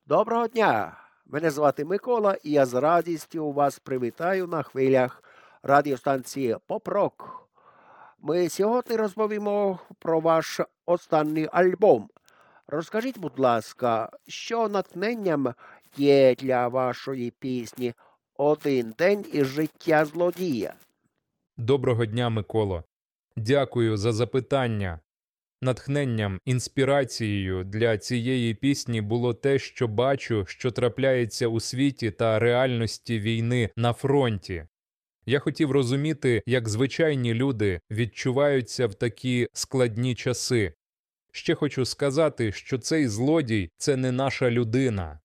Доброго дня! Мене звати Микола, і я з радістю вас привітаю на хвилях радіостанції Поп-Рок. Ми сьогодні розповімо про ваш останній альбом. Розкажіть, будь ласка, що натхненням є для вашої пісні «Один день із життя злодія»? Доброго дня, Миколо. Дякую за запитання. Натхненням, інспірацією для цієї пісні було те, що бачу, що трапляється у світі та реальності війни на фронті. Я хотів розуміти, як звичайні люди відчуваються в такі складні часи. Ще хочу сказати, що цей злодій – це не наша людина.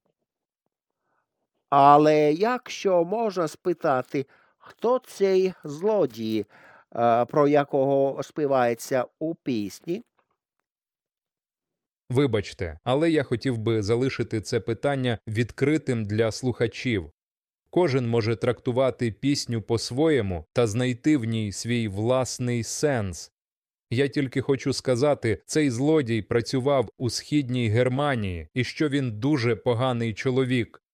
Але якщо можна спитати, хто цей злодій, про якого співається у пісні? Вибачте, але я хотів би залишити це питання відкритим для слухачів. Кожен може трактувати пісню по-своєму та знайти в ній свій власний сенс. Я тільки хочу сказати, цей злодій працював у Східній Германії і що він дуже поганий чоловік.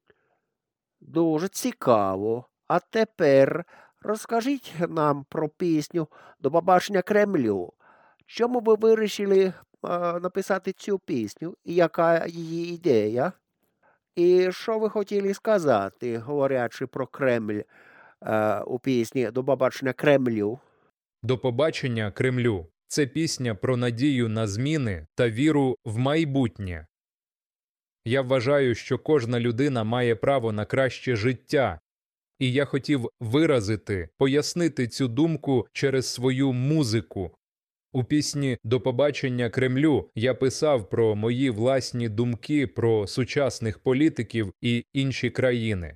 Дуже цікаво. А тепер розкажіть нам про пісню «До побачення Кремлю». Чому ви вирішили написати цю пісню і яка її ідея? І що ви хотіли сказати, говорячи про Кремль у пісні «До побачення Кремлю»? До побачення Кремлю – це пісня про надію на зміни та віру в майбутнє. Я вважаю, що кожна людина має право на краще життя, і я хотів виразити, пояснити цю думку через свою музику. У пісні «До побачення Кремлю» я писав про мої власні думки про сучасних політиків і інші країни.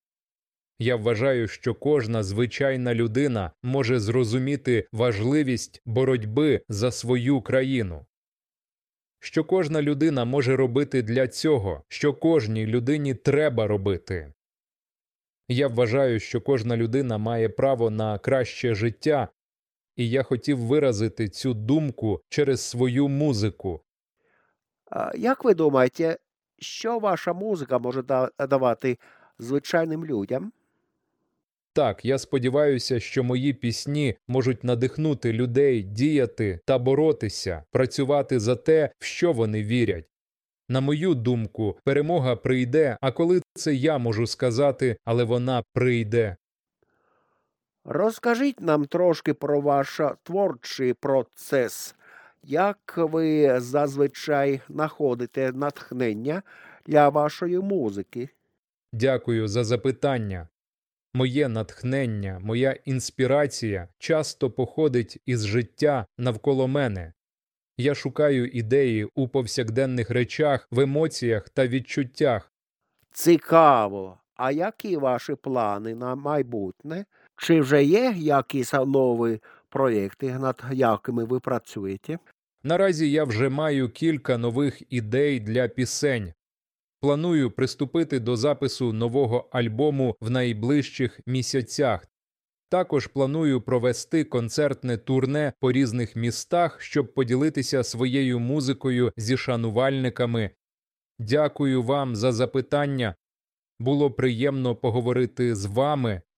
Я вважаю, що кожна звичайна людина може зрозуміти важливість боротьби за свою країну. Що кожна людина може робити для цього, що кожній людині треба робити. Я вважаю, що кожна людина має право на краще життя, і я хотів виразити цю думку через свою музику. Як ви думаєте, що ваша музика може давати звичайним людям? Так, я сподіваюся, що мої пісні можуть надихнути людей діяти та боротися, працювати за те, в що вони вірять. На мою думку, перемога прийде, а коли це я можу сказати, але вона прийде. Розкажіть нам трошки про ваш творчий процес. Як ви зазвичай знаходите натхнення для вашої музики? Дякую за запитання. Моє натхнення, моя інспірація часто походить із життя навколо мене. Я шукаю ідеї у повсякденних речах, в емоціях та відчуттях. Цікаво. А які ваші плани на майбутнє? Чи вже є якісь нові проєкти, над якими ви працюєте? Наразі я вже маю кілька нових ідей для пісень. Планую приступити до запису нового альбому в найближчих місяцях. Також планую провести концертне турне по різних містах, щоб поділитися своєю музикою зі шанувальниками. Дякую вам за запитання. Було приємно поговорити з вами.